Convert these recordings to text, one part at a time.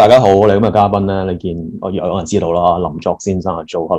大家好，你咁嘅嘉賓咧，你見我有人知道啦，林作先生係做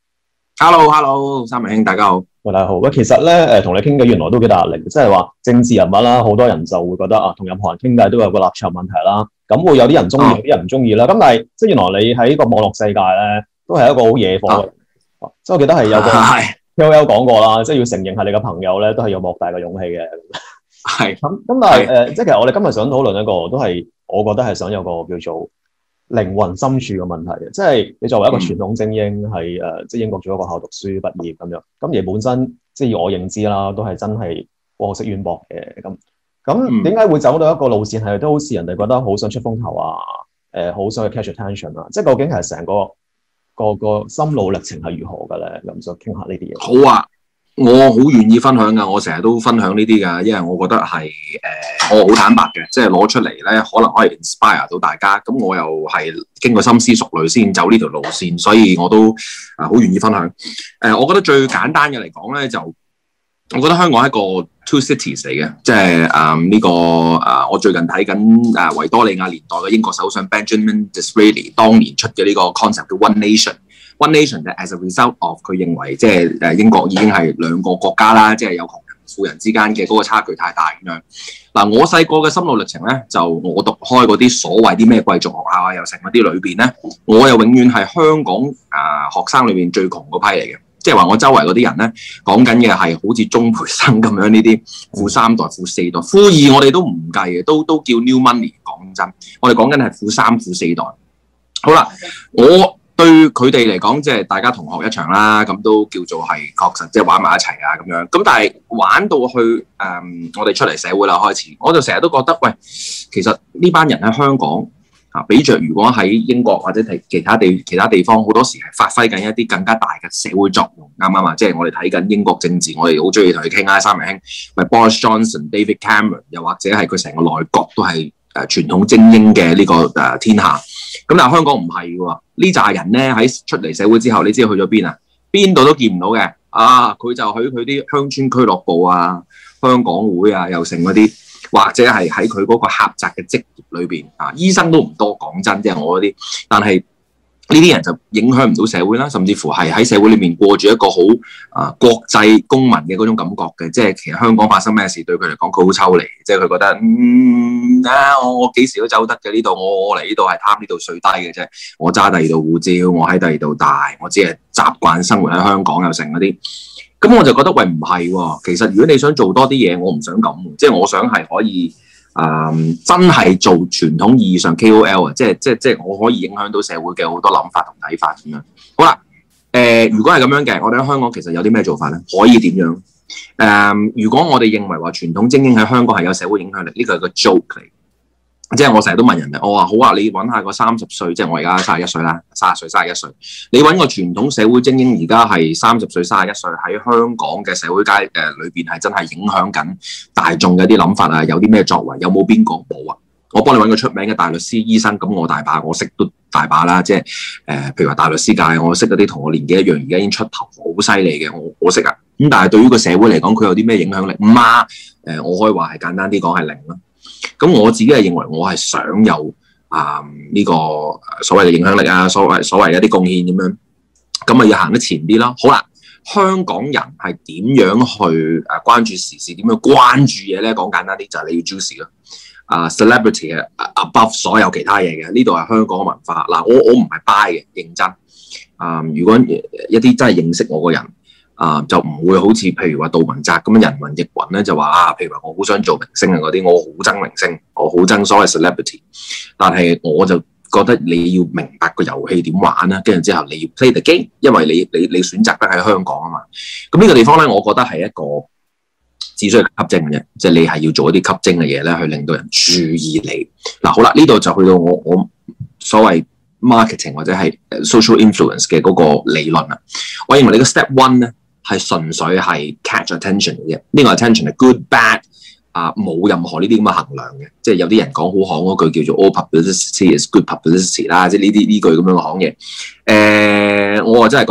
hello，三明兄，大家好。 喂，大家好。喂，其實咧，同你傾偈原來都幾大壓力，即係話政治人物啦，好多人就會覺得啊，同任何人傾偈都有個立場問題啦。咁會有啲人中意，有啲人唔中意啦。咁但係即係原來你喺個網絡世界咧，都係一個好野火嘅人。即係我記得係有個 KOL 講過啦，即係要承認係你嘅朋友咧，都係有莫大嘅勇氣嘅。 係咁但係即係其實我哋今日想討論一個都係，我覺得係想有個叫做靈魂深處嘅問題嘅，即係你作為一個傳統精英，係即係英國做一個校讀書畢業咁樣，咁而本身即係以我認知啦，都係真係學識淵博嘅咁點解會走到一個路線係都好似人哋覺得好想出風頭啊？好想去 catch attention 啊？即係究竟係成個心路歷程係如何嘅咧？咁想傾下呢啲嘢。 好啊，我好願意分享噶，我成日都分享呢啲噶，因為我覺得係我好坦白嘅，即係攞出嚟咧，可能可以 inspire 到大家。咁我又係經過深思熟慮先走呢條路線，所以我都好願意分享。我覺得最簡單嘅嚟講咧，就我覺得香港係一個 two cities 嚟嘅，即係呢個我最近睇緊維多利亞年代嘅英國首相 Benjamin Disraeli 當年出嘅呢個 concept 叫 One Nation。One Nation 就 as a result of 佢認為即係英國已經係兩個國家啦，即係有窮人富人之間嘅嗰個差距太大咁樣。嗱，我細個嘅心路歷程咧，就我讀開嗰啲所謂啲咩貴族學校啊，又成嗰啲裏邊咧，我又永遠係香港學生裏邊最窮嗰批嚟嘅。即係話我周圍嗰啲人咧，講緊嘅係好似鍾培生咁樣呢啲富三代、富四代、富二，我哋都唔計嘅，都叫 new money。講真，我哋講緊係富三、富四代。好啦，我對佢哋嚟講，即係大家同學一場啦，咁都叫做係確實即係玩埋一齊啊咁樣。咁但係玩到去我哋出嚟社會啦開始，我就成日都覺得，喂，其實呢班人喺香港比着如果喺英國或者其他地方，好多時係發揮緊一啲更加大嘅社會作用，啱唔啱啊？即係我哋睇緊英國政治，我哋好中意同佢傾啦，三明兄，咪 Boris Johnson、David Cameron， 又或者係佢成個內閣都係傳統精英嘅呢個天下。咁但係香港唔係喎，呢扎人咧喺出嚟社會之後，你知道去咗邊啊？邊度都見唔到嘅。佢就去佢啲鄉村俱樂部啊、香港會啊，又成嗰啲，或者係喺佢嗰個狹窄嘅職業裏邊醫生都唔多，講真，即係我嗰啲。但係呢啲人就影響唔到社會啦，甚至乎係喺社會裏面過住一個好國際公民嘅嗰種感覺嘅。即係其實香港發生咩事對佢嚟講，佢好抽離，即係佢覺得我幾時都走得嘅呢度，我嚟呢度係貪呢度稅低嘅啫。我揸第二度護照，我喺第二度大，我只係習慣生活喺香港又成嗰啲。咁我就覺得喂，唔係喎，其實如果你想做多啲嘢，我唔想咁，即係我想係可以。真係做傳統意義上 KOL 啊，即係我可以影響到社會嘅好多諗法同睇法咁樣。好啦，如果係咁樣嘅，我哋喺香港其實有啲咩做法咧？可以點樣？如果我哋認為話傳統精英喺香港係有社會影響力，呢個係個 joke 嚟。即係我成日都問人哋，我話好啊，你揾下個30歲，即係我而家31歲啦，30歲、31歲，你揾個傳統社會精英，而家係30歲、31歲喺香港嘅社會界裏邊係真係影響緊大眾嘅啲諗法啊，有啲咩作為？有冇邊個？冇啊！我幫你揾個出名嘅大律師、醫生，咁我大把，我識都大把啦。即係譬如話大律師界，我識嗰啲同我年紀一樣，而家已經出頭好犀利嘅，我識啊。咁但係對於個社會嚟講，佢有啲咩影響力？我可以話係簡單啲講係零啦。咁我自己係認為我係想有呢個所謂嘅影響力啊，所謂嘅一啲貢獻咁樣，咁咪要行得前啲啦。好啦，香港人係點樣去關注時事，點樣關注嘢咧？講簡單啲就係你要 juicy 咯。celebrity 嘅 above 所有其他嘢嘅，呢度係香港嘅文化。嗱，我唔係 buy 嘅，認真。如果一啲真係認識我個人。就唔會好似譬如話杜汶澤咁樣人云亦云咧，就話譬如話我好想做明星啊嗰啲，我好憎明星，我好憎所謂 celebrity， 但係我就覺得你要明白個遊戲點玩啦，跟住之後你要 play the game， 因為你選擇得喺香港啊嘛。咁呢個地方咧，我覺得係一個只需要吸睛嘅啫，即係你係要做一啲吸睛嘅嘢咧，去令到人注意你。嗱，好啦，呢度就去到我所謂 marketing 或者係 social influence 嘅嗰個理論啦。我認為你個 step one 咧，係純粹係 catch attention 嘅啫，呢個 attention 係 good bad 冇任何呢啲咁嘅衡量嘅，即係有啲人講好行嗰句叫做 all publicity is good publicity 啦，即係呢句咁樣嘅行嘢。我真係覺得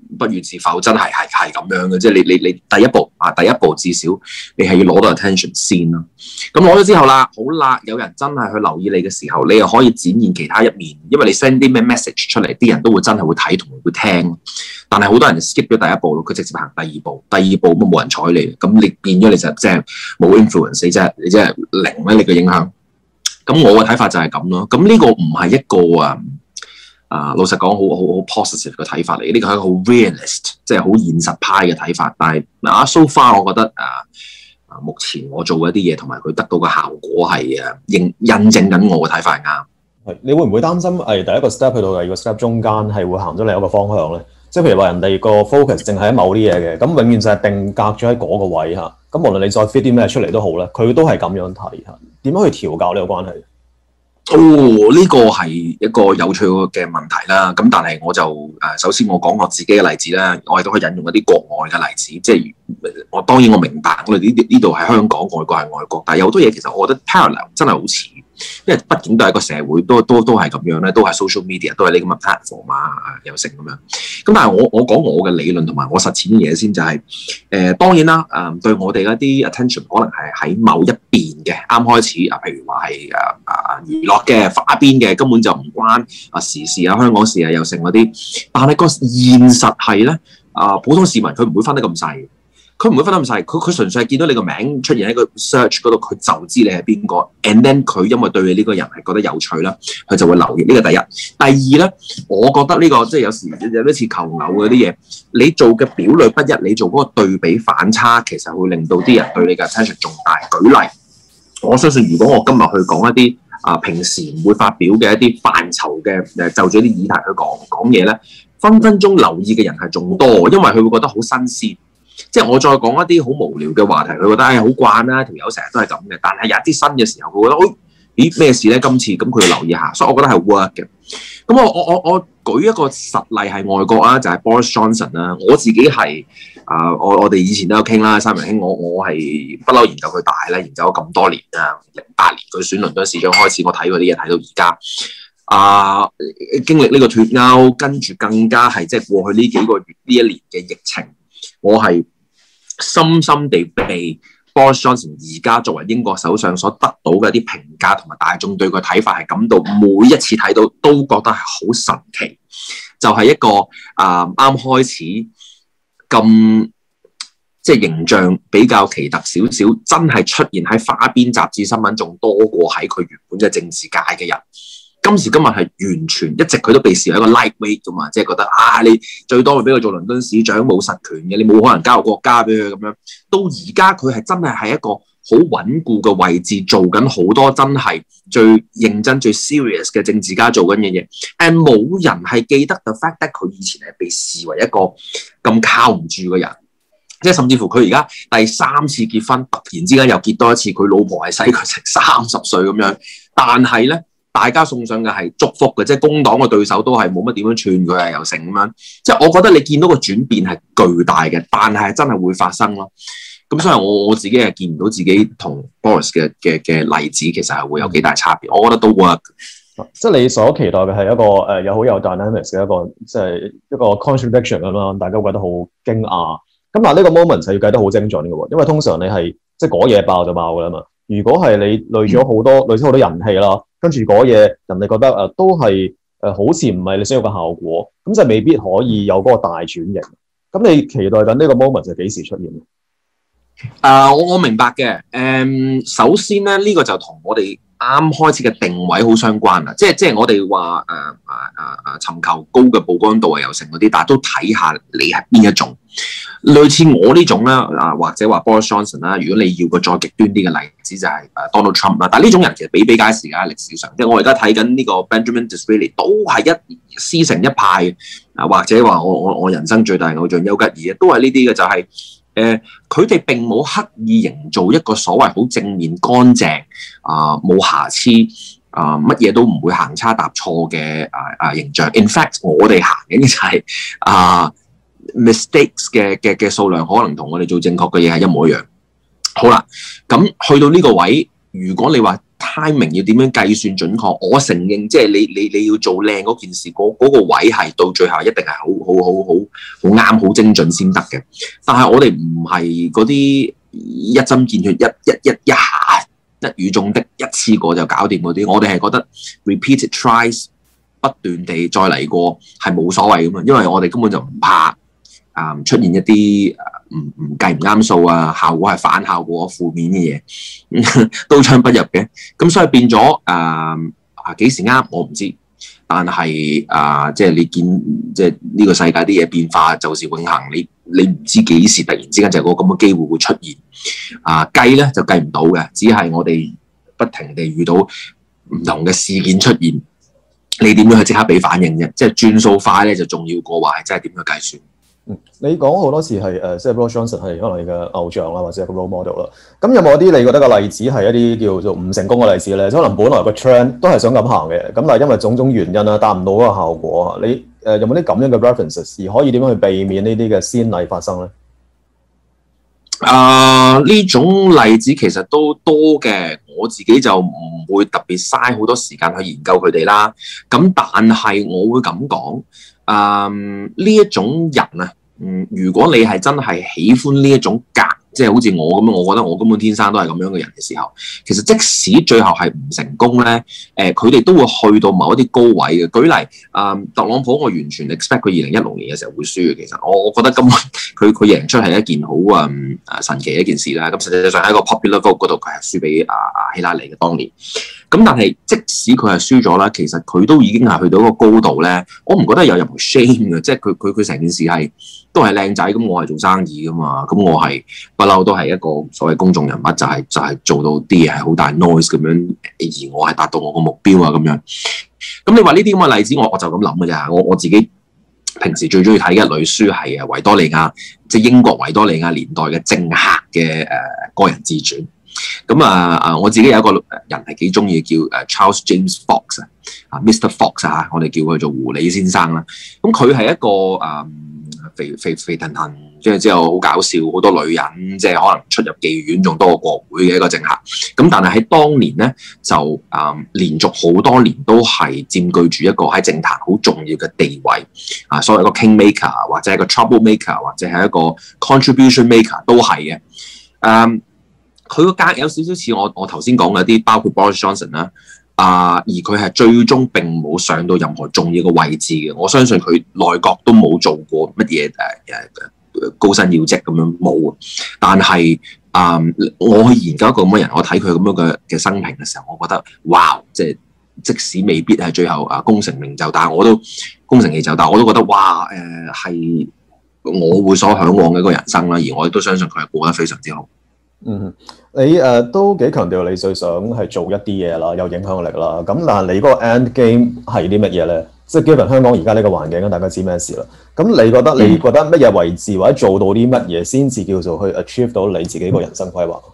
不如自否，真係咁樣嘅，即係你第一步至少你係要攞到 attention 先啦。咁攞咗之後啦，好啦，有人真係去留意你嘅時候，你又可以展現其他一面，因為你 send 啲咩 message 出嚟，啲人都會真係會睇同埋會聽。但係好多人 skip 咗第一步咯，佢直接行第二步，第二步都冇人睬你，咁你變咗你就即係冇 influence，你即係零咧，你嘅影響。咁我嘅睇法就係咁咯。咁呢個唔係一個老實講好 positive 嘅睇法嚟，呢個係一個好 realist， 即係好現實派嘅睇法。但係so far 我覺得目前我做嘅一啲嘢同埋佢得到嘅效果係印證緊我嘅睇法係啱。 係，你會唔會擔心第一個 step 去到第二個 step 中間係會行咗另一個方向咧？即係譬如話人哋個 focus 淨係喺某啲嘢嘅，咁永遠就係定格咗喺嗰個位嚇。咁無論你再 fit 啲咩出嚟都好咧，佢都係咁樣睇嚇。點樣去調教呢個關係？ 呢個係一個有趣嘅問題啦。咁但係我就首先我講我自己嘅例子啦，我亦都可以引用一啲國外嘅例子。即係當然我明白我哋呢度係香港，外國係外國，但係有好多嘢其實我覺得 parallel 真係好似。因為畢竟都係一個社會，都係咁樣咧，都係 social media， 都係呢咁嘅 platform 又成咁樣。咁但係我講我嘅理論同埋我實踐嘅嘢先，就係當然啦，對我哋一啲 attention 可能係喺某一邊嘅，啱開始譬如話係娛樂嘅花邊嘅，根本就唔關時事香港事又成嗰啲。但係個現實係咧，普通市民佢唔會分得咁細。佢唔會分得咁細，佢純粹係見到你個名出現喺個 search 嗰度，佢就知你係邊個。And then 佢因為對你呢個人係覺得有趣啦，佢就會留意。呢個第一。第二咧，我覺得呢個即係有時有啲似求偶嗰啲嘢，你做嘅表裏不一，你做嗰個對比反差，其實會令到啲人對你嘅 attention 仲大。舉例，我相信如果我今日去講一啲平時唔會發表嘅一啲範疇嘅就住啲議題去講嘢咧，分分鐘留意嘅人係仲多，因為佢會覺得好新鮮。即係我再講一啲好無聊嘅話題，佢覺得好慣啦，條友成日都係咁嘅。但係有啲新嘅時候，佢覺得咦咩事咧？今次咁佢要留意下，所以我覺得係 work 嘅。咁我舉一個實例係外國啊，就係 Boris Johnson 啦。我自己係我哋以前都有傾啦，三文兄，我係不嬲研究佢大咧，研究咗咁多年啊，08年佢選倫敦市長開始，我睇嗰啲嘢睇到而家經歷呢個脫歐，跟住更加係即係過去呢幾個月呢一年嘅疫情。我係深深地被 Boris Johnson 而家作為英國首相所得到嘅一啲評價同埋大眾對佢睇法係感到每一次睇到都覺得係好神奇，就係一個啱開始咁即係形象比較奇特少少，真係出現喺花邊雜誌新聞仲多過喺佢原本嘅政治界嘅人。今時今日係完全一直佢都被視為一個 lightweight 㗎嘛，即係覺得你最多咪俾佢做倫敦市長，冇實權嘅，你冇可能交個國家俾佢咁樣。到而家佢係真係喺一個好穩固嘅位置，做緊好多真係最認真、最 serious 嘅政治家做緊嘅嘢。冇人係記得 the fact that 佢以前係被視為一個咁靠唔住嘅人，即係甚至乎佢而家第3次結婚，突然之間又結多一次，佢老婆係細佢成30歲咁樣，但係咧。大家送上嘅係祝福嘅，即係工黨嘅對手都係冇乜點樣串佢啊，又成咁樣。即係我覺得你見到個轉變係巨大嘅，但係真係會發生咯。咁所以我自己係見唔到自己同 Boris 嘅例子其實係會有幾大差別。我覺得都 work。 即係你所期待嘅係一個有好有 dynamics 嘅一個即係一個 contradiction 咁樣，大家會覺得好驚訝。咁但係呢個 moment 係要計得好精準嘅喎，因為通常你係即係嗰嘢爆就爆㗎啦嘛。如果係你累咗好多累積好多人氣啦。跟住嗰嘢，人哋覺得都係好似唔係你想要嘅效果，咁就未必可以有嗰個大轉型。咁你期待緊呢個 moment 就幾時出現？ 我明白嘅。首先咧，呢個就同我哋啱開始嘅定位好相關啦。即係我哋話尋求高嘅曝光度啊，又成嗰啲，但係都睇下你係邊一種。類似我呢種啦，或者話 Boris Johnson 啦，如果你要個再極端啲嘅例子就係Donald Trump 啦，但係呢種人其實比比皆是㗎，歷史上，即係我而家睇緊呢個 Benjamin Disraeli 都係一師承一派或者話我人生最大偶像丘吉爾都係呢啲嘅，就係佢哋並冇刻意營造一個所謂好正面乾淨冇瑕疵乜嘢都唔會行差踏錯嘅形象。In fact， 我哋行緊嘅就係mistakes 嘅數量可能同我哋做正確嘅嘢係一模一樣。好啦，咁去到呢個位，如果你話 timing 要點樣計算準確？我承認，即係你要做靚嗰件事，嗰個位係到最後一定係好啱、好精準先得嘅。但係我哋唔係嗰啲一針見血、一下一語中的一次過就搞掂嗰啲。我哋係覺得 repeated tries 不斷地再嚟過係冇所謂㗎嘛，因為我哋根本就唔怕出現一啲唔計唔啱數啊，效果係反效果、負面嘅嘢，刀槍不入嘅。咁所以變咗幾時啱我唔知，但係即係你見即係呢個世界啲嘢變化就是永恆，你唔知幾時突然之間就有個咁嘅機會會出現。計咧就計唔到嘅，只係我哋不停地遇到唔同嘅事件出現，你點樣去即刻俾反應啫？即係轉數快咧就重要過話係真係點樣計算。 你講好多次係即係 Boris Johnson 係可能你嘅偶像啦，或者係個 role model 啦。咁有冇一啲你覺得個例子係一啲叫做唔成功嘅例子咧？可能本來個 trend 都係想咁行嘅，咁但係因為種種原因啦，達唔到嗰個效果。你有冇啲咁樣嘅 references 而可以點樣去避免呢啲嘅先例發生咧？ 呢種例子其實都多嘅，我自己就唔會特別嘥好多時間去研究佢哋啦。咁但係我會咁講，呢一種人啊，如果你係真係喜歡呢一種格，即係好似我咁樣，我覺得我根本天生都係咁樣嘅人嘅時候，其實即使最後係唔成功咧，佢哋都會去到某一啲高位嘅。舉例，特朗普我完全 expect 佢2016年嘅時候會輸嘅。其實我覺得根本佢贏出係一件好神奇嘅一件事啦。咁實際上喺個 popular vote 嗰度，佢係輸俾希拉里嘅當年。咁但係即使佢係輸咗啦，其實佢都已經係去到一個高度咧。我唔覺得有任何 shame 嘅，即係佢成件事係都係靚仔。咁我係做生意噶嘛，咁我係不嬲都係一個所謂公眾人物，就係做到啲嘢係好大 noise 咁樣，而我係達到我個目標啊咁樣。咁你話呢啲咁嘅例子，我就咁諗嘅咋。我自己平時最中意睇嘅一類書係維多利亞，即係英國維多利亞年代嘅政客嘅個人自傳。咁我自己有一個人係幾中意叫Charles James Fox Mr. Fox 我哋叫佢做狐狸先生啦。咁佢係一個肥騰騰，即係之後好搞笑，好多女人，即係可能出入妓院仲多過國會嘅一個政客。咁但係喺當年咧，就連續好多年都係佔據住一個喺政壇好重要嘅地位所謂一個 kingmaker 或者係一個 troublemaker 或者係一個 contribution maker 都係嘅。佢個格有少少似我頭先講嘅啲，包括 Boris Johnson 啦，而佢係最終並冇上到任何重要嘅位置嘅。我相信佢內閣都冇做過乜嘢高薪要職咁樣冇。但係我去研究一個咁嘅人，我睇佢咁樣嘅生平嘅時候，我覺得哇，即使未必係最後功成名就，但係我都功成名就，但係我都覺得哇，係我會所嚮往嘅一個人生啦。而我亦都相信佢係過得非常之好。 你都幾強調你最想係做一啲嘢啦，有影響力啦。咁但係你嗰個 end game 係啲乜嘢咧？即係 given 香港而家呢個環境，大家知咩事啦？咁你覺得乜嘢位置或者做到啲乜嘢先至叫做去 achieve 到你自己個人生規劃？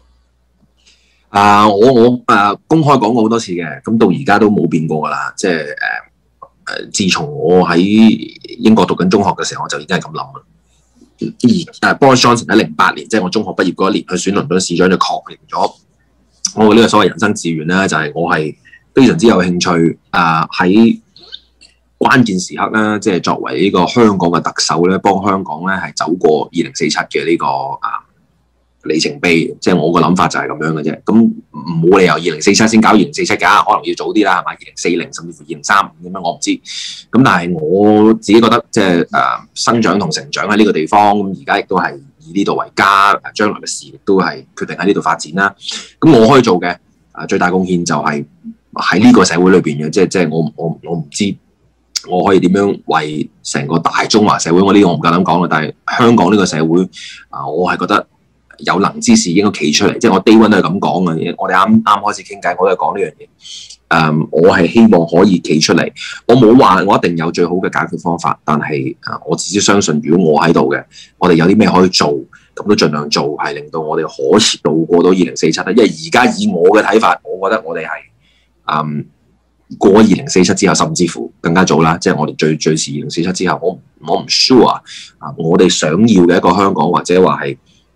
我公開講過好多次嘅，咁到而家都冇變過噶啦。即係自從我喺英國讀緊中學嘅時候，我就已經係咁諗啦。而Boris Johnson 喺08年，即係我中學畢業嗰一年，去選倫敦市長就確認咗我嘅呢個所謂人生志願咧，就係我係非常之有興趣喺關鍵時刻咧，即係作為呢個香港嘅特首咧，幫香港咧係走過2047嘅呢個里程碑。即係我個諗法就係咁樣嘅啫。咁冇理由2047先搞2047㗎，可能要早啲啦，係咪？2040甚至乎2035咁樣，我唔知。咁但係我自己覺得，即係生長同成長喺呢個地方，咁而家亦都係以呢度為家，將來嘅事亦都係決定喺呢度發展啦。咁我可以做嘅最大貢獻就係喺呢個社會裏邊嘅，即係我唔知我可以點樣為成個大中華社會，我呢個我唔夠膽講啦。但係香港呢個社會我係覺得有能之士應該企出嚟，即係我 day one 都係咁講嘅。我哋啱開始傾偈，我都係講呢樣嘢。我係希望可以企出嚟。我冇話我一定有最好嘅解決方法，但係我至少相信，如果我喺度嘅，我哋有啲咩可以做，咁都盡量做，係令到我哋可以渡過到2047。因為而家以我嘅睇法，我覺得我哋係過咗2047之後，甚至乎更加早啦。即係我哋最遲2047之後，我唔 sure 我哋想要嘅一個香港，或者話係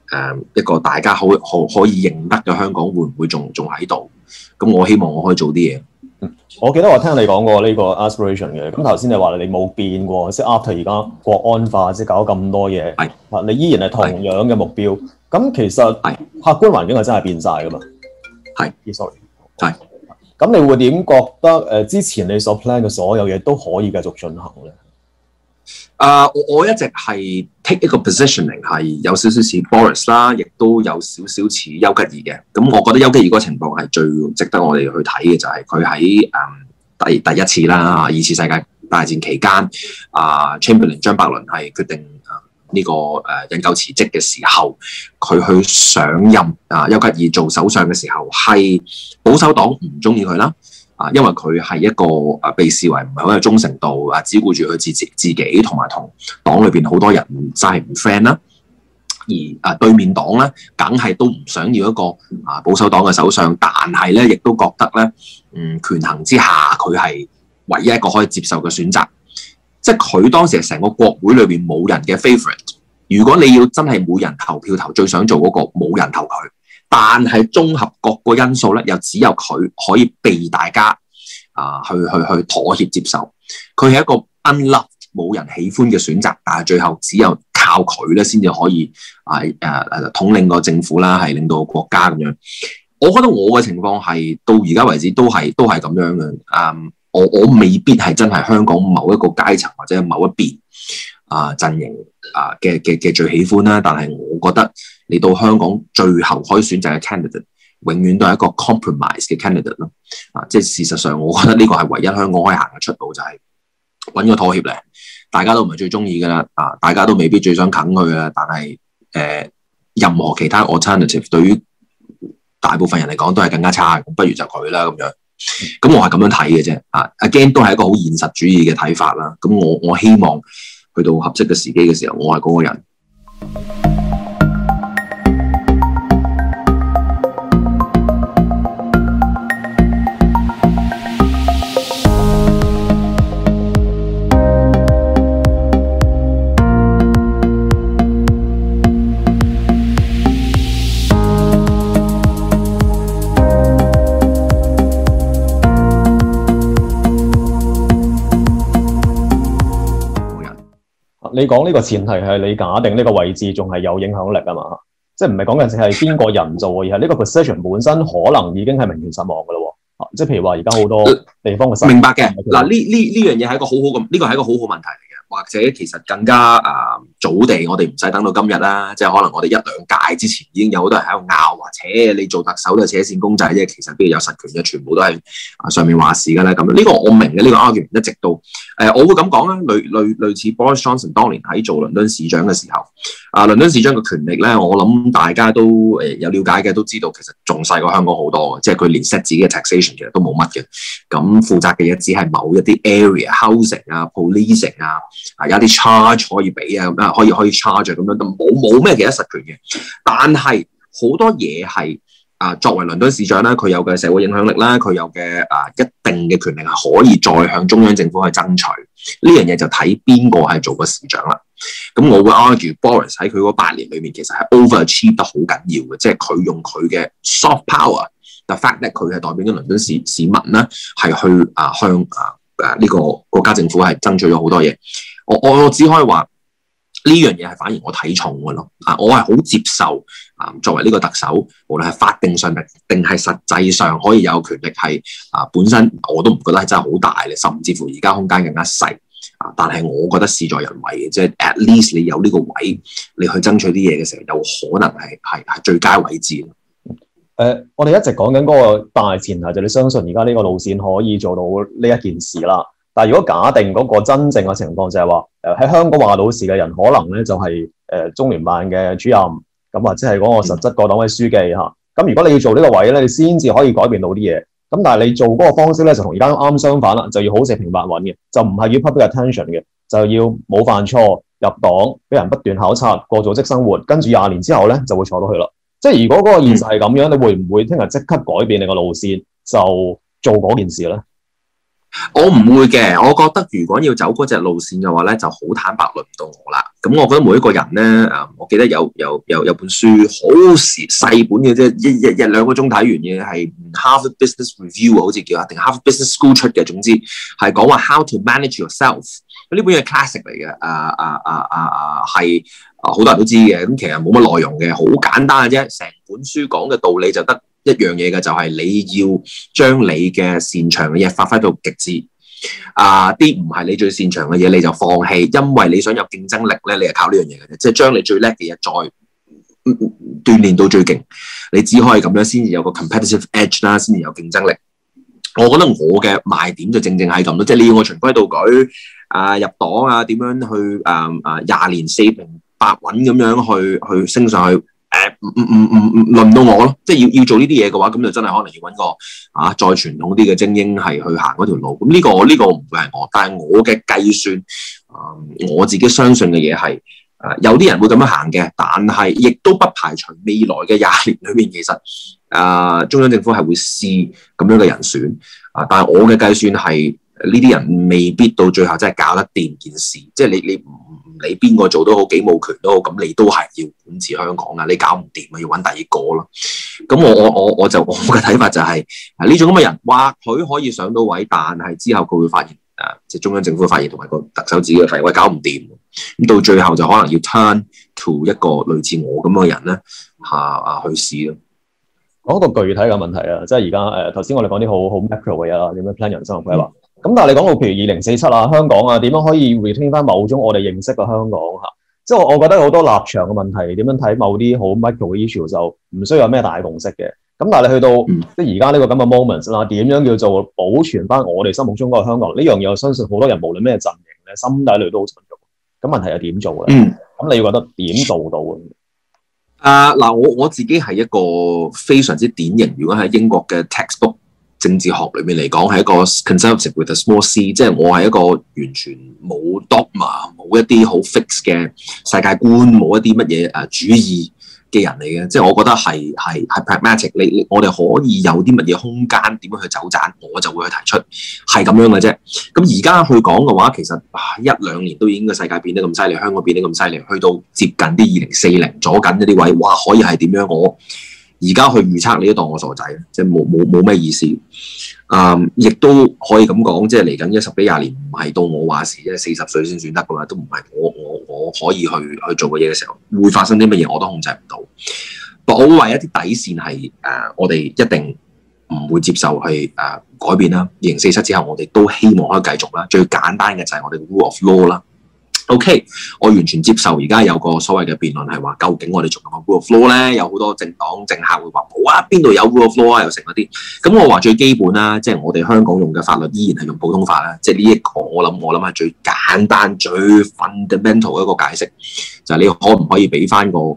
一個大家可以認得嘅香港會唔會仲喺度？咁我希望我可以做啲嘢。 我記得我聽你講過呢個 aspiration 嘅，咁頭先你話你冇變過，即係 after 而家國安法即係搞咁多嘢，係你依然係同樣嘅目標。咁其實客觀環境係真係變晒噶嘛？係，sorry， 係。咁你會點覺得之前你所 plan 嘅所有嘢都可以繼續進行咧？ 我一直係 take 一個 positioning 係有少少似 Boris 啦，亦都有少少似丘吉爾嘅。咁我覺得丘吉爾嗰個情況係最值得我哋去睇嘅，就係佢喺第一次啦，二次世界大戰期間，Chamberlain 張伯倫係決定呢個引咎辭職嘅時候，佢去上任丘吉爾做首相嘅時候，係保守黨唔中意佢啦。因為佢係一個被視為唔係好有忠誠度只顧住佢自己同埋同黨裏邊好多人真係唔 friend 啦。而對面黨咧，梗係都唔想要一個保守黨嘅首相，但係咧亦都覺得咧，權衡之下，佢係唯一一個可以接受嘅選擇。即係佢當時係成個國會裏邊冇人嘅 favourite。如果你要真係每人投票投最想做嗰個，冇人投佢。但係綜合各個因素咧，又只有佢可以被大家去妥協接受。佢係一個 unloved 冇人喜歡嘅選擇，但係最後只有靠佢咧先至可以統領個政府啦，係令到個國家咁樣。我覺得我嘅情況係到而家為止都係咁樣嘅。我未必係真係香港某一個階層或者某一邊陣營嘅最喜歡啦，但係我覺得嚟到香港最後可以選擇嘅 candidate，永遠都係一個 compromise 嘅 candidate 咯。即係事實上，我覺得呢個係唯一香港可以行嘅出路，就係揾個妥協咧。大家都唔係最中意噶啦，大家都未必最想啃佢啊。但係任何其他 alternative 對於大部分人嚟講都係更加差，咁不如就佢啦咁樣。咁我係咁樣睇嘅啫。again 都係一個好現實主義嘅睇法啦。咁我希望去到合適嘅時機嘅時候，我係嗰個人。 你講呢個前提係你假定呢個位置仲係有影響力啊嘛，即係唔係講緊係邊個人做，而係呢個 position 本身可能已經係名存實亡噶咯。即係譬如話而家好多地方嘅明白嘅。嗱呢樣嘢係一個好好咁，呢個係一個好好問題嚟嘅。或者其實更加早地，我哋唔使等到今日啦，即係可能我哋一兩屆之前已經有好多人喺度拗話，你做特首都係扯線公仔啫，其實邊度有實權嘅，全部都係上面話事㗎啦。咁呢個我明嘅，呢個 argument 一直到我會咁講啦，類似 Boris Johnson 當年喺做倫敦市長嘅時候，倫敦市長嘅權力咧，我諗大家都有了解嘅，都知道其實仲細過香港好多嘅，即係佢連 set 自己嘅 taxation 其實都冇乜嘅，咁負責嘅嘢只係某一啲 area housing policing 有啲 charge 可以俾可以 charge 咁樣，都冇咩其他實權嘅。但係好多嘢係作為倫敦市長咧，佢有嘅社會影響力啦，佢有嘅一定嘅權力係可以再向中央政府去爭取。呢樣嘢就睇邊個係做個市長啦。咁我會 argue Boris 喺佢嗰8年裏面其實係 overachieve 得好緊要嘅，即係佢用佢嘅 soft power，the fact that 佢係代表緊倫敦市民咧，係去向呢個國家政府係爭取咗好多嘢。我只可以話呢樣嘢係反而我睇重嘅咯。我係好接受作為呢個特首，無論係法定上定係實際上可以有權力係本身我都唔覺得係真係好大嘅，甚至乎而家空間更加細。但係我覺得事在人為嘅，即係 at least 你有呢個位，你去爭取啲嘢嘅時候，有可能係最佳位置。 我哋一直講緊嗰個大前提就係你相信而家呢個路線可以做到呢一件事啦。但係如果假定嗰個真正嘅情況就係話，喺香港話到事嘅人可能咧就係中聯辦嘅主任，咁或者係嗰個實質個黨委書記嚇。咁如果你要做呢個位咧，你先至可以改變到啲嘢。咁但係你做嗰個方式咧，就同而家啱相反啦，就要好四平八穩嘅，就唔係要 public attention 嘅，就要冇犯錯入黨，俾人不斷考察過組織生活，跟住20年之後咧就會坐到去啦。即係如果嗰個現實係咁樣，你會唔會聽日即刻改變你個路線，就做嗰件事咧？ 我唔會嘅，我覺得如果要走嗰隻路線嘅話咧，就好坦白輪唔到我啦。 咁我覺得每一個人咧，我記得有本書好細本嘅啫，一日2個鐘睇完嘅，係 Harvard Business Review 好似叫定 Harvard Business School 出嘅，總之係講話 How to Manage Yourself。呢本嘢係 classic 嚟嘅，係好多人都知嘅。咁其實冇乜內容嘅，好簡單嘅啫。成本書講嘅道理就得一樣嘢嘅，就係你要將你嘅擅長嘅嘢發揮到極致。啲唔係你最擅長嘅嘢，你就放棄，因為你想有競爭力咧，你係靠呢樣嘢嘅啫，即係將你最叻嘅嘢再鍛鍊到最勁，你只可以咁樣先至有個 competitive edge 啦，先至有競爭力。我覺得我嘅賣點就正正係咁咯，即係你要我循規蹈矩入黨點樣去20年4平8穩咁樣去升上去。唔輪到我咯，即係要做呢啲嘢嘅話，咁就真係可能要揾個再傳統啲嘅精英係去行嗰條路。咁呢個唔會係我，但係我嘅計算，我自己相信嘅嘢係有啲人會咁樣行嘅，但係亦都不排除未來嘅20年裏面，其實中央政府係會試咁樣嘅人選。但係我嘅計算係呢啲人未必到最後真係搞得掂件事，即係你唔理邊個做都好，幾冇權都好，咁你都係要管治香港啊！你搞唔掂啊，要揾第二個咯。咁我嘅睇法就係呢種咁嘅人，或許可以上到位，但係之後佢會發現即係中央政府發現同埋個特首自己嘅發現，喂，搞唔掂。咁到最後就可能要 turn to 一個類似我咁嘅人咧去試咯。 講一個具體嘅問題啊，即係而家頭先我哋講啲好 macro 嘅嘢啦，點樣 plan 人生嘅規劃。咁但係你講到譬如2047啊，香港啊，點樣可以 retain 翻某種我哋認識嘅香港嚇？即係我覺得好多立場嘅問題，點樣睇某啲好 micro 嘅 issue 就唔需要有咩大共識嘅。咁但係你去到即係而家呢個咁嘅 moment 啦，點樣叫做保存翻我哋心目中嗰個香港呢樣嘢？我相信好多人無論咩陣營咧，心底裏都好想做。咁問題係點做咧？咁你覺得點做到嗱，我自己係一個非常之典型，如果喺英國嘅 textbook 政治學裏面嚟講，係一個 conservative with a small c， 即係我係一個完全冇 dogma、冇一啲好 fix 嘅世界觀、冇一啲乜嘢主義嘅人嚟嘅。即係我覺得係 pragmatic， 我哋可以有啲乜嘢空間點樣去走盞，我就會去提出係咁樣嘅啫。咁而家去講嘅話，其實1-2年都已經個世界變得咁犀利，香港變得咁犀利，去到接近啲2040左緊一啲位，哇！可以係點樣？我而家去預測你都當我傻仔，即係冇咩意思。亦都可以咁講，即係嚟緊10幾20年唔係到我話事，即係40歲先選得噶嘛，都唔係我可以去做嘅嘢嘅時候，會發生啲乜嘢我都控制唔到。我會為一啲底線係我哋一定唔會接受去改變啦。2047之後，我哋都希望可以繼續啦。最簡單嘅就係我哋嘅 rule of law 啦。OK， 我完全接受而家有個所謂嘅辯論係話，究竟我哋仲有冇 rule of law 咧？有好多政黨政客會話冇啊，邊度有 rule of law 啊？又成嗰啲。咁我話最基本啦，即係我哋香港用嘅法律依然係用普通法啦。即係呢一個我諗係最簡單、最 fundamental 嘅一個解釋，就係你可唔可以俾翻個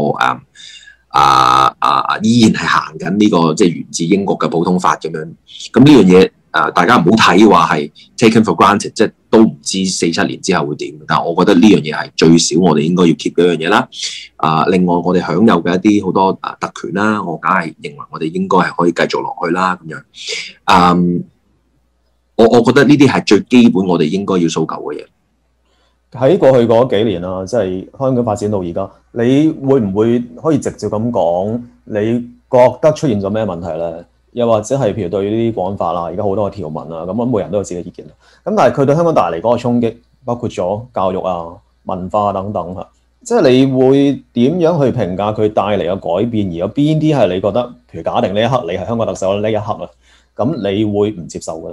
依然係行緊呢個即係源自英國嘅普通法咁樣。咁呢樣嘢。大家唔好睇話係 taken for granted， 即係都唔知47年之後會點。但係我覺得呢樣嘢係最少我哋應該要 keep 嘅一樣嘢啦。另外我哋享有嘅一啲好多特權啦，我梗係認為我哋應該係可以繼續落去啦咁樣。我覺得呢啲係最基本我哋應該要訴求嘅嘢。 喺過去嗰幾年啦，即係香港發展到而家，你會唔會可以直接咁講？你覺得出現咗咩問題咧？又或者係譬如對呢啲國安法啦，而家好多嘅條文啊，咁每人都有自己嘅意見。咁但係佢對香港帶嚟嗰個衝擊，包括咗教育啊、文化等等嚇，即係你會點樣去評價佢帶嚟嘅改變？而有邊啲係你覺得，譬如假定呢一刻你係香港特首呢一刻啊，咁你會唔接受嘅咧？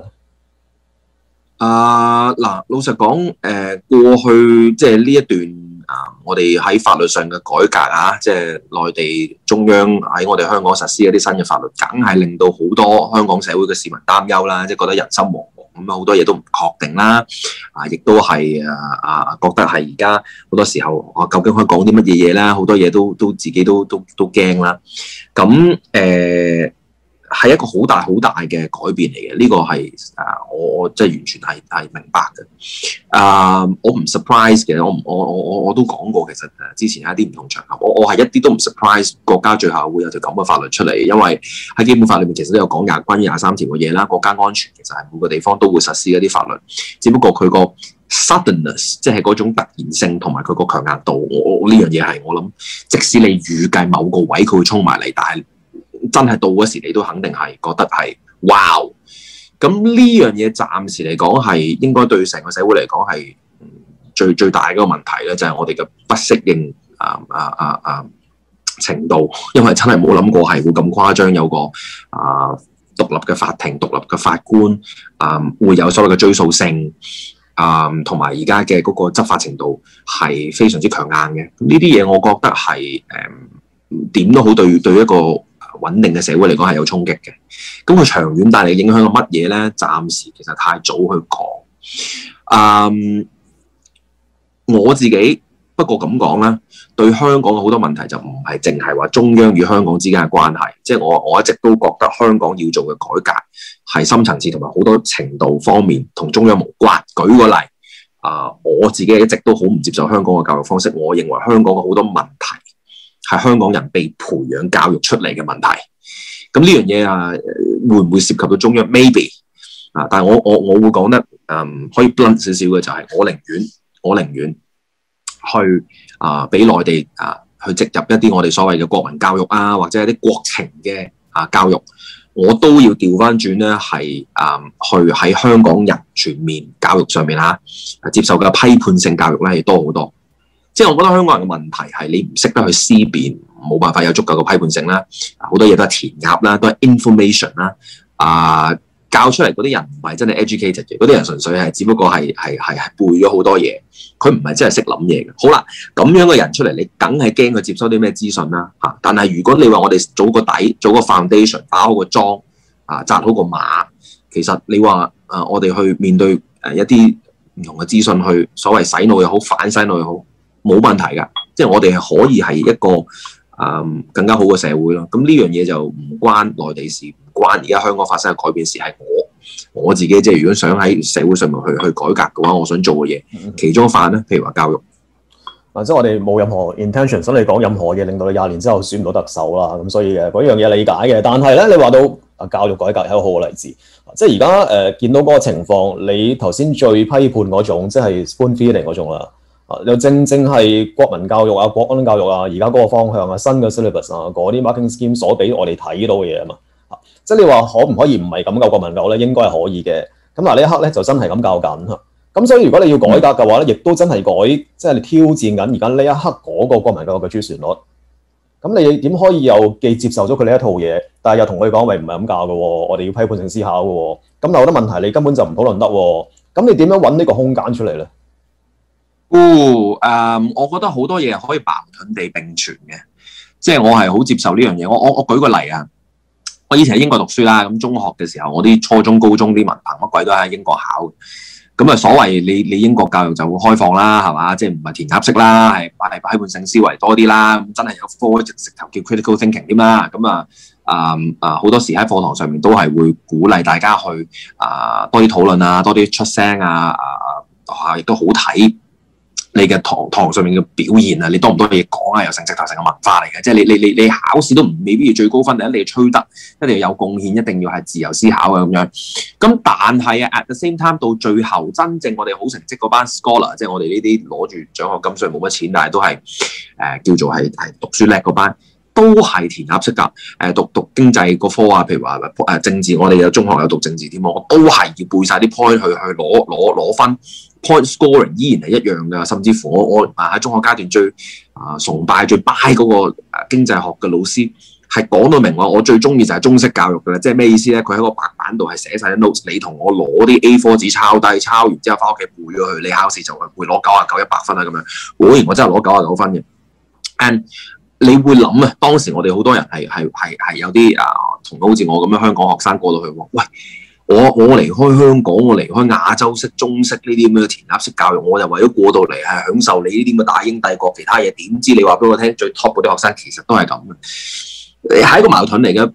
嗱，老實講，過去即係呢一段。我哋喺法律上嘅改革即係內地中央喺我哋香港實施一啲新嘅法律，梗係令到好多香港社會嘅市民擔憂啦，即係覺得人心惶惶咁啊，好多嘢都唔確定啦，亦都係覺得係而家好多時候究竟可以講啲乜嘢嘢啦，好多嘢都自己都驚啦。咁係一個好大好大嘅改變嚟嘅，呢個係我即係完全係明白嘅。我唔 surprise 嘅，我都講過，其實之前喺一啲唔同場合，我係一啲都唔 surprise 國家最後會有條咁嘅法律出嚟，因為喺基本法裏面其實都有講關於23條嘅嘢啦，國家安全其實係每個地方都會實施一啲法律，只不過佢個 suddenness 即係嗰種突然性同埋佢個強硬度，我呢樣嘢係我諗，即使你預計某個位佢會衝埋嚟，但係真係到嗰時，你都肯定係覺得係哇！咁呢樣嘢暫時嚟講係應該對成個社會嚟講係最大嗰個問題咧，就係我哋嘅不適應程度，因為真係冇諗過係會咁誇張，有個獨立嘅法庭、獨立嘅法官會有所謂嘅追訴性同埋而家嘅嗰個執法程度係非常之強硬嘅。呢啲嘢我覺得係點都好對一個穩定嘅社會嚟講係有衝擊嘅，咁佢長遠帶嚟影響係乜嘢咧？暫時其實太早去講。我自己不過咁講啦，對香港嘅好多問題就唔係淨係話中央與香港之間嘅關係，即係我一直都覺得香港要做嘅改革係深層次同埋好多程度方面同中央無關。舉個例，我自己一直都好唔接受香港嘅教育方式，我認為香港嘅好多問題係香港人被培養教育出嚟嘅問題，咁呢樣嘢會唔會涉及到中央 ？Maybe 但係我會講得可以 blunt 少少嘅就係我寧願去俾內地去植入一啲我哋所謂嘅國民教育或者一啲國情嘅教育，我都要調翻轉咧係去喺香港人全面教育上面接受嘅批判性教育咧係多好多。即係我覺得香港人嘅問題係你唔識得去思辨，冇辦法有足夠嘅批判性啦，好多嘢都係填鴨啦，都係 information 啦，教出嚟嗰啲人唔係真係 educated 嘅，嗰啲人純粹係只不過係背咗好多嘢，佢唔係真係識諗嘢嘅。好啦，咁樣嘅人出嚟，你梗係驚佢接收啲咩資訊啦嚇。但係如果你話我哋做個底，做個 foundation， 打好個樁紮好個馬，其實你話我哋去面對一啲唔同嘅資訊，去所謂洗腦又好，反洗腦又好，冇問題㗎，即係我哋係可以係一個更加好嘅社會咯。咁呢樣嘢就唔關內地事，唔關而家香港發生嘅改變事，係我自己即係如果想喺社會上面去改革嘅話，我想做嘅嘢，其中一範咧，譬如話教育。 即係我哋冇任何 intention，所以你講任何嘢令到你20年之後選唔到特首啦。咁所以嗰樣嘢理解嘅。但係咧，你話到教育改革係一個好嘅例子。即係而家見到嗰個情況，你頭先最批判嗰種，即係 spoon feeding 嗰種啦。又正係國民教育國安教育而家嗰個方向新嘅 syllabus 嗰啲 marking scheme 所俾我哋睇到嘅嘢嘛。即係你話可唔可以唔係咁教國民教育咧？應該係可以嘅。咁呢一刻咧就真係咁教緊。咁所以如果你要改革嘅話咧，亦都真係改，即係你挑戰緊而家呢一刻嗰個國民教育嘅主旋律。咁你點可以又既接受咗佢呢一套嘢，但係又同佢講喂，唔係咁教嘅喎，我哋要批判性思考嘅喎。咁有好多問題你根本就唔討論得喎。咁你點樣揾呢個空間出嚟咧？ 我覺得好多嘢可以矛盾地並存嘅，即係我係好接受呢樣嘢。我舉個例我以前喺英國讀書啦，咁中學嘅時候，我啲初中、高中啲文憑乜鬼都喺英國考。咁所謂你英國教育就會開放啦，係嘛？即係唔係填鴨式啦，係批判性思維多啲啦。咁真係有科直頭叫 critical thinking 添啦。咁好多時喺課堂上面都係會鼓勵大家去多啲討論多啲出聲亦都好睇你嘅堂上面嘅表現你多唔多嘢講又成直頭成個文化嚟嘅。即係你考試都未必要最高分，一定要吹得，一定要有貢獻，一定要係自由思考咁樣。咁但係at the same time 到最後真正我哋好成績嗰班 scholar， 即係我哋呢啲攞住獎學金雖然冇乜錢，但係都係叫做係讀書叻嗰班，都係填鴨式㗎。讀經濟嗰科譬如話政治，我哋有中學有讀政治添，我都係要背晒啲 point 去攞分。Point scoring 依然係一樣㗎，甚至乎我喺中學階段最崇拜最 buy 嗰個經濟學嘅老師，係講到明我最中意就係中式教育㗎啦。即係咩意思咧？佢喺個白板度係寫晒啲 notes， 你同我攞啲 A4 紙抄低，抄完之後翻屋企背咗佢，你考試就會攞99、100分咁樣。果然我真係攞99分嘅。And 你會諗當時我哋好多人係有啲同好似我咁樣香港學生過到去喎，喂！我離開香港，我離開亞洲式、中式呢啲咁嘅填鴨式教育，我就為咗過到嚟係享受你呢啲咁嘅大英帝國其他嘢。點知你話俾我聽，最 top 嗰啲學生其實都係咁嘅，係一個矛盾嚟嘅。But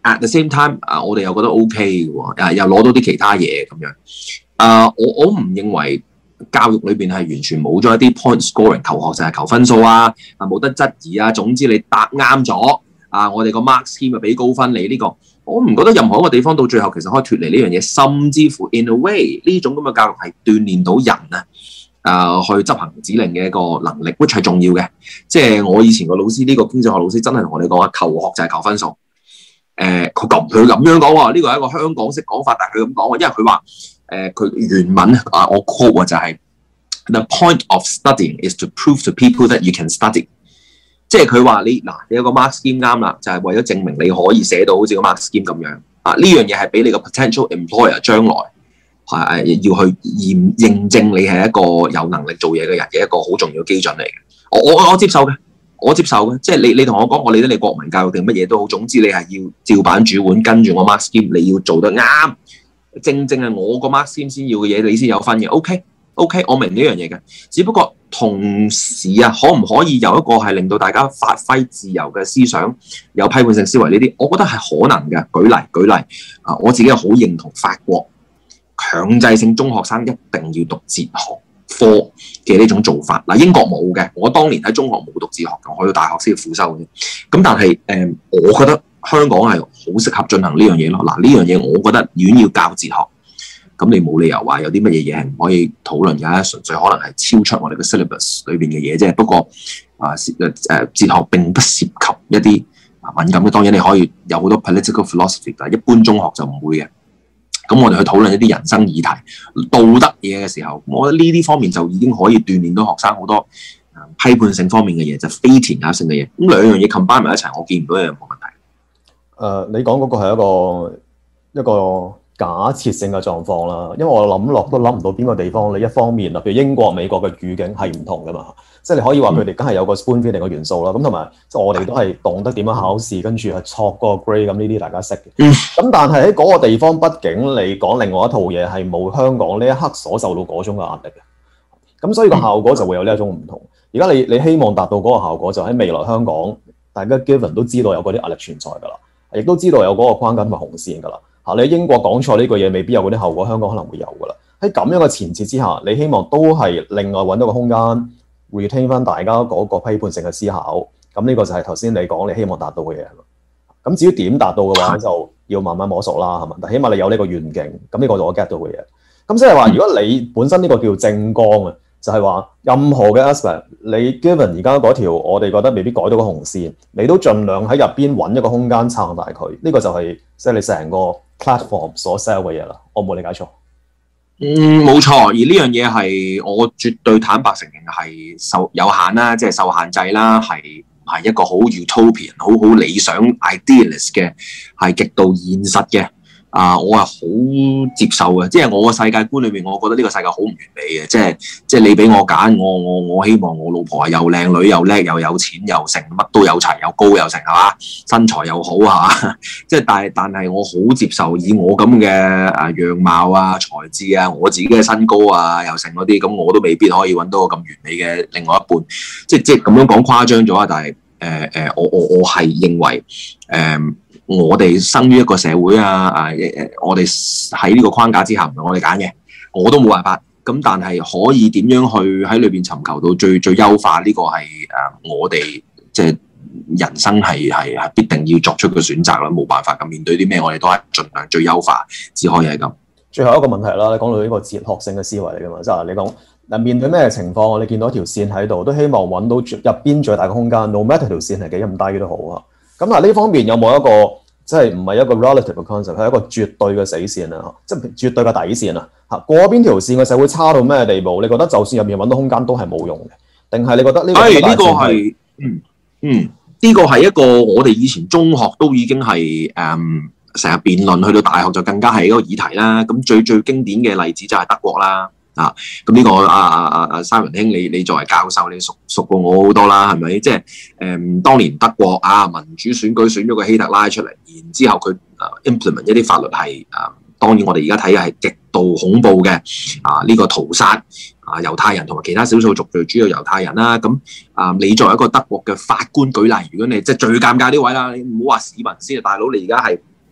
at the same time 我哋又覺得 OK 嘅喎，又攞到啲其他嘢咁樣。我唔認為教育裏邊係完全冇咗一啲 point scoring， 求學就係求分數啊，冇得質疑啊。總之你答啱咗我哋個 mark scheme 就俾高分你呢個。我唔覺得任何一個地方到最後其實可以脫離呢樣嘢，甚至乎 in a way 呢種咁嘅教育係鍛鍊到人去執行指令嘅一個能力 ，which 係重要嘅。即係我以前個老師呢個經濟學老師真係同我哋講話，求學就係求分數。佢咁樣講喎，呢個係一個香港式講法，但係佢咁講喎，因為佢話佢原文我 quote 就係 The point of studying is to prove to people that you can study。即係佢話你有個 mark scheme 啱啦，就係為咗證明你可以寫到好似個 mark scheme 咁樣。呢樣嘢係俾你個 potential employer 將來要去認證你係一個有能力做嘢嘅人嘅一個好重要嘅基準嚟嘅。我接受嘅，我接受嘅。即係你同我講，我理得你國民教育定乜嘢都好，總之你係要照板煮碗跟住我 mark scheme， 你要做得啱，正係我個 mark scheme 先要嘅嘢，你先有分嘅。OK， 我明呢樣嘢嘅，只不過同時可唔可以有一個係令到大家發揮自由嘅思想，有批判性思維呢啲，我覺得係可能嘅。舉例我自己係好認同法國強制性中學生一定要讀哲學科嘅呢種做法。英國冇嘅，我當年喺中學冇讀哲學嘅，我去到大學先要輔修嘅。咁但係我覺得香港係好適合進行呢樣嘢咯。呢樣嘢我覺得院要教哲學。咁你冇理由話有啲乜嘢嘢係唔可以討論嘅，純粹可能係超出我哋嘅 syllabus 裏邊嘅嘢啫。不過哲學並不涉及一啲敏感嘅，當然你可以有好多 political philosophy， 但係一般中學就唔會嘅。咁我哋去討論一啲人生議題、道德嘢嘅時候，我覺得呢啲方面就已經可以鍛鍊到學生好多批判性方面嘅嘢，就非填鴨性嘅嘢。咁兩樣嘢 combine 埋一齊，我見唔到有冇問題。 你講嗰個係一個假設性嘅狀況啦，因為我諗落都諗唔到邊個地方你一方面譬如英國、美國嘅語境係唔同噶嘛，即係你可以話佢哋梗係有個 spoon feeding 嘅元素啦，咁同埋即係我哋都係懂得點樣考試，跟住係錯嗰個 grade， 咁呢啲大家識嘅。咁但係喺嗰個地方，畢竟你講另外一套嘢係冇香港呢一刻所受到嗰種嘅壓力嘅，咁所以個效果就會有呢一種唔同。而家你希望達到嗰個效果，就喺未來香港，大家 given 都知道有嗰啲壓力存在㗎啦，亦都知道有嗰個框架同埋紅線㗎啦。你喺英國講錯呢個嘢，未必有嗰啲後果，香港可能會有㗎啦。喺咁樣嘅前設之下，你希望都係另外揾到個空間 retain 翻大家嗰個批判性嘅思考。咁呢個就係頭先你講你希望達到嘅嘢。咁至於點達到嘅話，就要慢慢摸索啦，係嘛？但起碼你有呢個願景，咁呢個就我 get 到嘅嘢。咁即係話，如果你本身呢個叫政綱啊，就係話任何嘅 aspect，你 given 而家嗰條我哋覺得未必改到個紅線，你都盡量喺入邊揾一個空間撐大佢。呢個就係即係你成個 platform 所 sell 嘅嘢啦，我冇理解錯。 冇錯，而呢樣嘢係我絕對坦白承認係有限啦，即係受限制啦，係唔係一個好 utopian、好理想 idealist 嘅，係極度現實嘅。我係好接受嘅，即係我個世界觀裏面，我覺得呢個世界好唔完美嘅，即係你俾我揀，我希望我老婆係又靚女又叻又有錢又成乜都有齊又高又成係嘛，身材又好係嘛，即係但係我好接受以我咁嘅樣貌才智我自己嘅身高又成嗰啲，咁我都未必可以揾到個咁完美嘅另外一半，即係咁樣講誇張咗但係我係認為我哋生於一個社會我哋喺呢個框架之下唔係我哋揀嘅，我都冇辦法。咁但係可以點樣去喺裏邊尋求到最優化呢個係我哋即係人生係必定要作出嘅選擇啦，冇辦法咁面對啲咩，我哋都係盡量最優化，只可以係咁。最後一個問題啦，你講到呢個哲學性嘅思維嚟㗎嘛，即係你講嗱面對咩情況，我哋見到一條線喺度，都希望揾到入邊最大嘅空間 ，no matter 條線係幾咁低都好啊。咁嗱呢方面有冇一個即係唔係一個 relative 嘅 concept， 係一個絕對嘅死線啊？即係絕對嘅底線啊！嚇過邊條線嘅社會差到咩地步？你覺得就算入面揾到空間都係冇用嘅，定係你覺得呢個係？呢個係呢個係一個我哋以前中學都已經係成日辯論，去到大學就更加係一個議題啦。咁最經典嘅例子就係德國啦。咁呢個Simon兄，你作為教授，你熟過我好多啦，係咪？即係當年德國民主選舉選咗個希特拉出嚟，然之後佢implement 一啲法律係當然我哋而家睇嘅係極度恐怖嘅呢個屠殺猶太人同埋其他少數族裔，主要猶太人啦。咁你作為一個德國嘅法官舉例，如果你即係最尷尬呢位啦，你唔好話市民先啊，大佬你而家係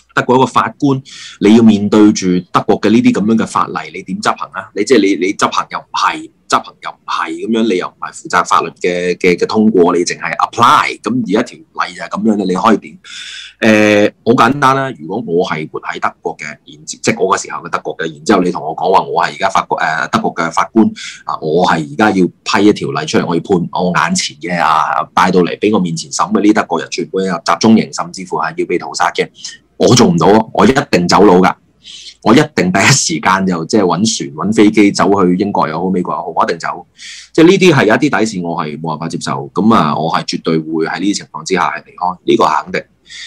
德國一個法官，你要面對住德國嘅呢啲咁樣嘅法例，你點執行啊？你即係你執行又唔係，執行又唔係咁樣，你又唔係負責法律嘅通過，你淨係 apply。咁而家條例就係咁樣嘅，你可以點？好簡單啦。如果我係活喺德國嘅，即係我嗰時候嘅德國嘅，然之後你同我講話，我係而家德國嘅法官啊，我係而家要批一條例出嚟，我要判我眼前嘅帶到嚟俾我面前審嘅呢德國人全部入集中營，甚至乎係要被屠殺嘅。我做唔到，我一定走佬㗎，我一定第一時間就即係揾船揾飛機走去英國又好美國又好，我一定走。即係呢啲係有一啲底線，我係冇辦法接受。咁我係絕對會喺呢啲情況之下係離開，呢個係肯定。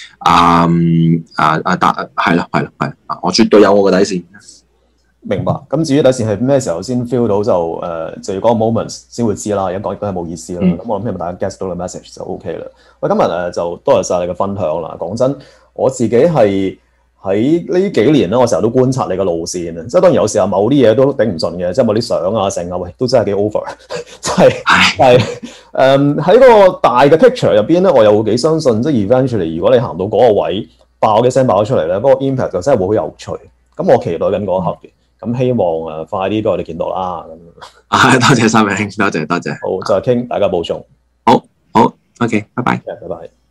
係啦，我絕對有我嘅底線。 明白。咁至於底線係咩時候先 feel 到就要嗰個 moment 先會知啦。而家講亦都係冇意思啦。咁我諗希望大家 get 到個 message 就 OK 啦。喂，今日就多謝晒你嘅分享啦。講真，我自己係喺呢幾年咧，我成日都觀察你嘅路線啊。即係當然有時候某啲嘢都頂唔順嘅，即係某啲相啊成啊，喂都真係幾 over。但係喺個大嘅 picture 入邊咧，我又會幾相信，即係 eventually 如果你行到嗰個位爆嘅聲爆咗出嚟咧，嗰個 impact 就真係會好有趣。咁我期待緊嗰一刻嘅。咁希望快啲俾我哋見到啦。 多謝三位兄，多謝。 好，再傾，大家保重。 好，OK，拜拜。 拜拜。